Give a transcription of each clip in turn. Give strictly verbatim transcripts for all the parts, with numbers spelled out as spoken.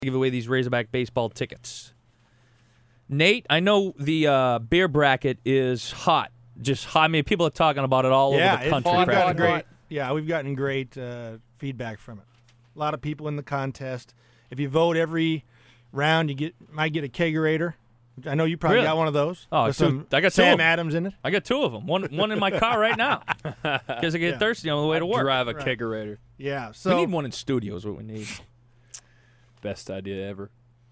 give away these Razorback baseball tickets. Nate, I know the uh, beer bracket is hot. Just hot. I mean, people are talking about it all yeah, over the country. We've gotten great, yeah, we've gotten great uh, feedback from it. A lot of people in the contest. If you vote every round, you get might get a kegerator. I know you probably Really? got one of those. Oh, with two, some I got two Sam of them. Adams in it. I got two of them. One, one in my car right now because I get Yeah. thirsty on the way to work. Drive a Right. kegerator. Yeah, so we need one in studio is what we need. Best idea ever.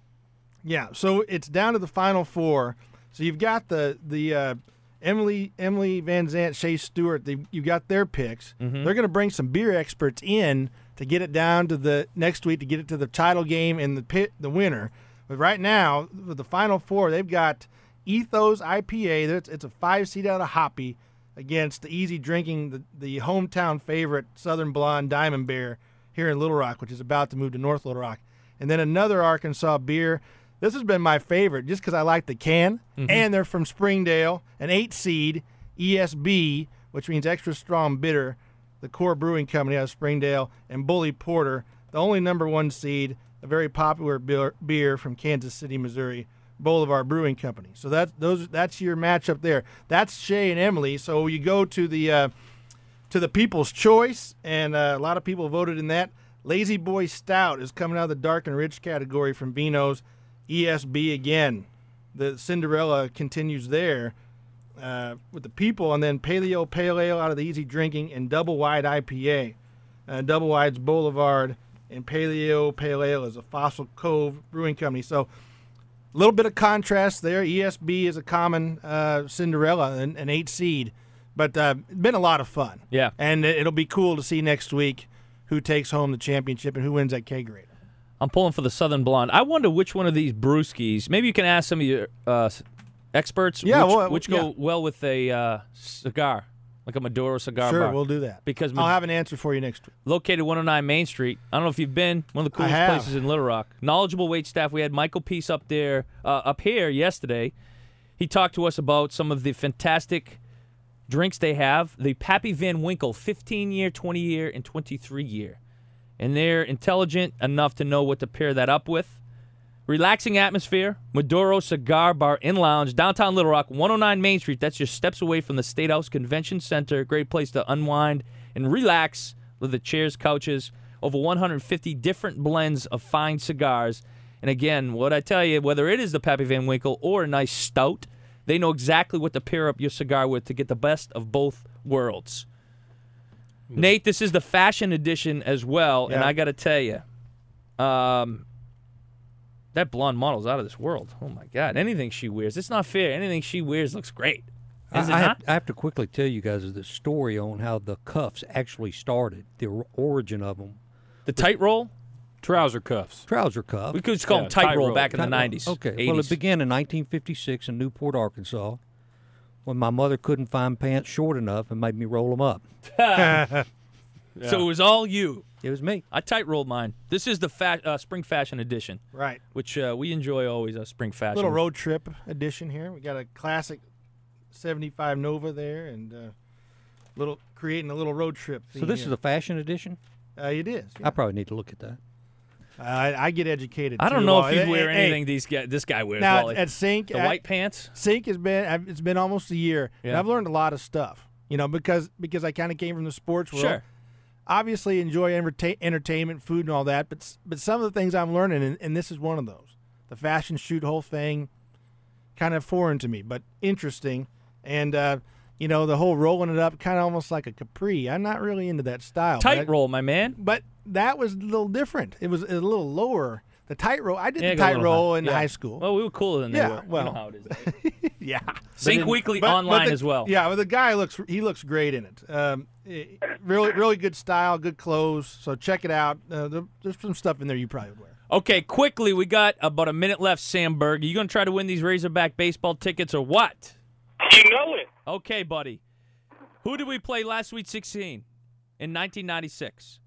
Yeah, so it's down to the final four. So you've got the the uh, Emily Emily Van Zant, Shea Stewart. They, you got their picks. Mhm. They're going to bring some beer experts in to get it down to the next week to get it to the title game and the pit the winner. But right now, with the final four, they've got Ethos I P A. It's, it's a five seed out of Hoppy against the easy drinking the, the hometown favorite Southern Blonde Diamond Bear here in Little Rock, which is about to move to North Little Rock. And then another Arkansas beer. This has been my favorite just because I like the can, Mhm. and they're from Springdale, an eight seed, E S B, which means extra strong bitter, the Core Brewing Company out of Springdale, and Bully Porter, the only number one seed, a very popular beer, beer from Kansas City, Missouri, Boulevard Brewing Company. So that's those that's your matchup there. That's Shay and Emily. So you go to the uh, to the People's Choice, and uh, a lot of people voted in that. Lazy Boy Stout is coming out of the dark and rich category from Vino's. E S B again. The Cinderella continues there uh, with the people, and then Paleo Pale Ale out of the Easy Drinking and Double Wide I P A. Uh, Double Wide's Boulevard, and Paleo Pale Ale is a Fossil Cove Brewing Company. So a little bit of contrast there. E S B is a common uh, Cinderella, an, an eight seed. But uh, it's been a lot of fun. Yeah. And it- it'll be cool to see next week who takes home the championship and who wins that kegerator. I'm pulling for the Southern Blonde. I wonder which one of these brewskis. Maybe you can ask some of your uh, experts. Yeah, which, well, which yeah. go well with a uh, cigar, like a Maduro cigar Sure, bar. we'll do that. Because I'll have an answer for you next week. located one oh nine Main Street. I don't know if you've been. One of the I coolest have. places in Little Rock. Knowledgeable wait staff. We had Michael Peace up there, uh, up here yesterday. He talked to us about some of the fantastic drinks they have. The Pappy Van Winkle fifteen-year, twenty-year, and twenty-three-year. And they're intelligent enough to know what to pair that up with. Relaxing atmosphere, Maduro Cigar Bar and Lounge, downtown Little Rock, one oh nine Main Street. That's just steps away from the State House Convention Center. Great place to unwind and relax with the chairs, couches, over one hundred fifty different blends of fine cigars. And again, what I tell you, whether it is the Pappy Van Winkle or a nice stout, they know exactly what to pair up your cigar with to get the best of both worlds. Nate, this is the fashion edition as well, and Yeah. I got to tell you, um, that blonde model's out of this world. Oh, my God. Anything she wears, it's not fair. Anything she wears looks great. I, Is it I not? have, I have to quickly tell you guys the story on how the cuffs actually started, the or- origin of them. The tight roll? Trouser cuffs. Trouser cuff. We could just call Yeah, them tight, tight roll roll. back in the Tight roll. nineties. Okay. eighties. Well, it began in nineteen fifty-six in Newport, Arkansas, when my mother couldn't find pants short enough and made me roll them up. So it was all you. It was me. I tight rolled mine. This is the fa- uh, spring fashion edition, Right. which uh, we enjoy always, uh, spring fashion. Little road trip edition here. We got a classic seventy-five Nova there, and uh, little creating a little road trip. So theme this here. is a fashion edition? Uh, it is. I probably need to look at that. I, I get educated. I don't too. know Well, if you'd hey, wear hey, anything these guy, this guy wears. Now Wally. at Sync, the at- white pants. Sync has been. I've- It's been almost a year, and Yeah. I've learned a lot of stuff. You know, because because I kind of came from the sports world. Sure. Obviously, enjoy entertain, entertainment, food, and all that. But s- but some of the things I'm learning, and, and this is one of those. The fashion shoot whole thing, kind of foreign to me, but interesting. And uh, you know, the whole rolling it up, kind of almost like a capri. I'm not really into that style. but Tight I- roll, my man. But that was a little different. It was a little lower. The tight roll. I did Yeah, the go a tight little roll high. in Yeah. high school. Well, we were cooler than they Yeah, were. You well. know how it is. yeah. Sync Weekly But- but online the- as well. Yeah, but the guy looks he looks great in it. Um, eh, really really good style, good clothes. So check it out. Uh, there, there's some stuff in there you probably would wear. Okay, quickly, we got about a minute left, Sandberg. Are you going to try to win these Razorback baseball tickets or what? You know it. Okay, buddy. Who did we play last Sweet sixteen in nineteen ninety-six?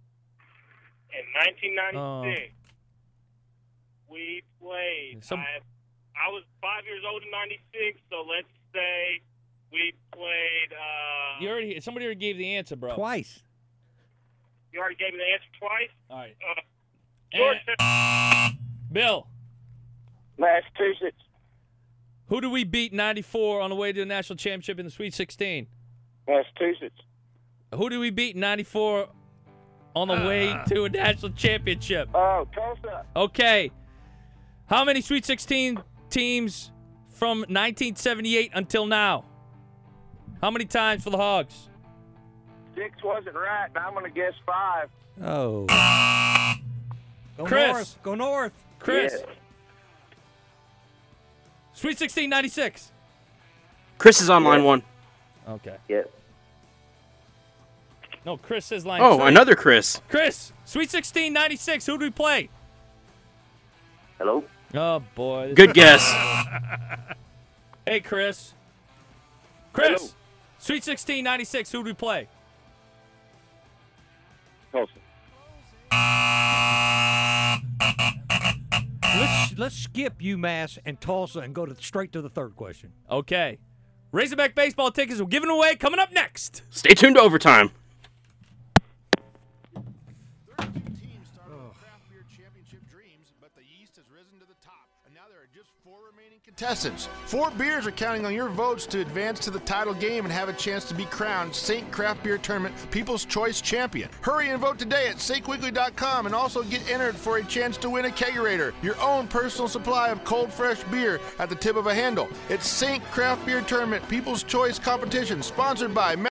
In nineteen ninety-six, we played. Some- I, I was five years old in ninety-six, so let's say we played. Uh, You already somebody already gave the answer, bro. Twice. you already gave me the answer twice. All right. Uh, And- Georgetown. Bill, Massachusetts. who do we beat in ninety-four on the way to the national championship in the Sweet sixteen? Massachusetts. Who do we beat in ninety-four on the way to a national championship? Oh, Tulsa. Okay. How many Sweet sixteen teams from nineteen seventy-eight until now? How many times for the Hogs? Six wasn't right, and I'm going to guess five. Oh. Go Chris. north. Go north. Chris. Yeah. Sweet sixteen ninety-six. Chris is on line one. Okay. Yeah. No, Chris says line Oh, three. another Chris. Chris, Sweet sixteen ninety-six. Who do we play? Hello? Oh, boy. Good guess. Hey, Chris. Chris, Hello. Sweet sixteen ninety-six. Who do we play? Tulsa. Let's let's skip UMass and Tulsa and go to straight to the third question. Okay. Razorback baseball tickets we're giving away coming up next. Stay tuned to overtime. Teams started with craft beer championship dreams, but the East has risen to the top, and now there are just four remaining contestants. Four beers are counting on your votes to advance to the title game and have a chance to be crowned Saint Craft Beer Tournament People's Choice Champion. Hurry and vote today at Saint Quigley dot com and also get entered for a chance to win a kegerator, your own personal supply of cold fresh beer at the tip of a handle. It's Saint Craft Beer Tournament People's Choice Competition, sponsored by